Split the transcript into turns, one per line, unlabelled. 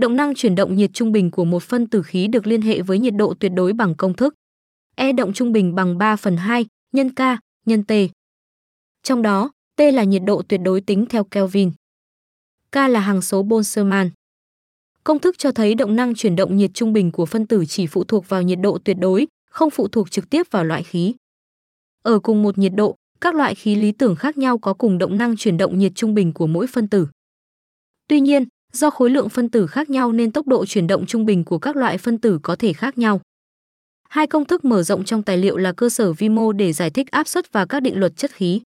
động năng chuyển động nhiệt trung bình của một phân tử khí được liên hệ với nhiệt độ tuyệt đối bằng công thức E động trung bình bằng 3/2 nhân K nhân T. Trong đó, T là nhiệt độ tuyệt đối tính theo Kelvin. K là hằng số Boltzmann. Công thức cho thấy động năng chuyển động nhiệt trung bình của phân tử chỉ phụ thuộc vào nhiệt độ tuyệt đối, không phụ thuộc trực tiếp vào loại khí. Ở cùng một nhiệt độ, các loại khí lý tưởng khác nhau có cùng động năng chuyển động nhiệt trung bình của mỗi phân tử. Tuy nhiên, do khối lượng phân tử khác nhau nên tốc độ chuyển động trung bình của các loại phân tử có thể khác nhau. Hai công thức mở rộng trong tài liệu là cơ sở vi mô để giải thích áp suất và các định luật chất khí.